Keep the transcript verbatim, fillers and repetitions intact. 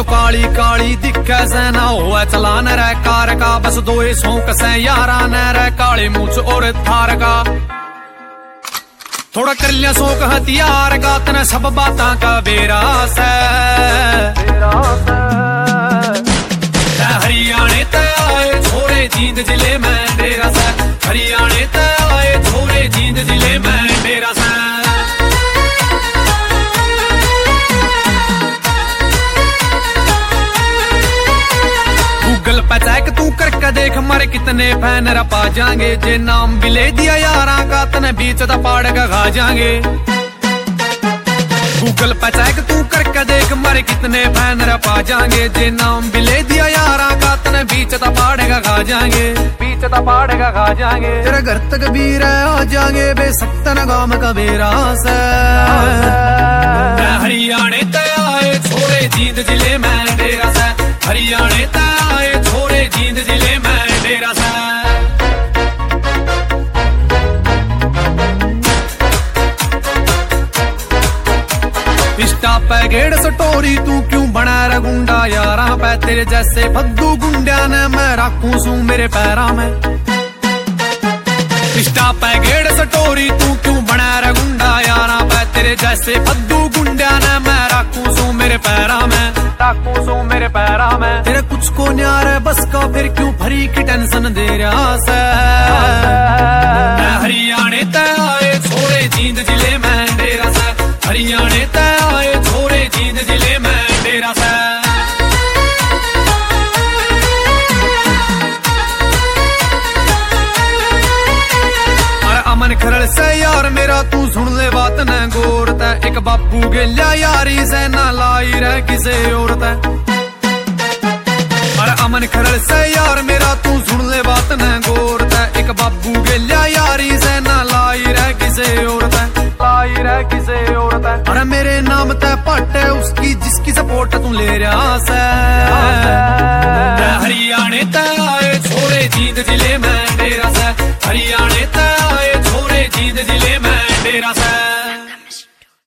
जो काली काली दिखे से ना हो चलान रे कार का, बस दो शौक से यारा न रे काली मूछ और थार का। थोड़ा कर लिया शौक हथियार का, तने सब बातां का बेरा से हरियाणे ते आए छोरे जींद जिले में डेरा से, हरियाणे ते आए छोरे जींद जिले में डेरा से। गूगल पे चेक तू करके देख मारे कितने फैन रपा जाएंगे, जे नाम भी ले दिया यारा का तने बीच दा पाड़ का खा जाएंगे। गूगल पे चेक तू करके देख मारे कितने फैन रपा जाएंगे, जे नाम भी ले दिया यारा का तने बीच दा पाड़ का खा जाएंगे, बीच दा पाड़ का खा जाएंगे। तेरे घर तक भी रह आ जाएंगे बेसक्तन गाम का बेरा से। हरियाणे ते आए छोरे जींद जिले में डेरा से, हरियाणे ते आए छोरे जींद जिले में डेरा से। इंस्टा पे गेड़ सटोरी तू क्यों बना रे गुंडा यारा पे, तेरे जैसे फद्दू गुंडा ने मैं रखूं सू मेरे पैरा में। इंस्टा पे गेड़ सटोरी तू क्यों बना रे गुंडा यारा पे, तेरे जैसे फद्दू गुंडा ने मैं रखूं सू मेरे पैरा में, रखूं सू मेरे पैरा में। तेरे कुछ को न्यार है बस का, फिर क्यों भरी की टेंशन दे रहा से। हरियाणे ते आए छोरे जींद जिले में डेरा से, हरियाणे ते आए छोरे जींद जिले में डेरा से। अमन खरल से यार मेरा तू सुन ले बात न गोरत है, एक बापू गेल्या यारी से ना लाई रह किसे औरत है। अरे अमन खरल से यार मेरा तू सुन ले बात न गोरत है, एक बापू गेल्या यारी से ना लाई रह किसे औरत है, लाई रह किसे औरत है। अरे मेरे नाम ते पट है उसकी जिसकी सपोर्ट तू ले रहा से।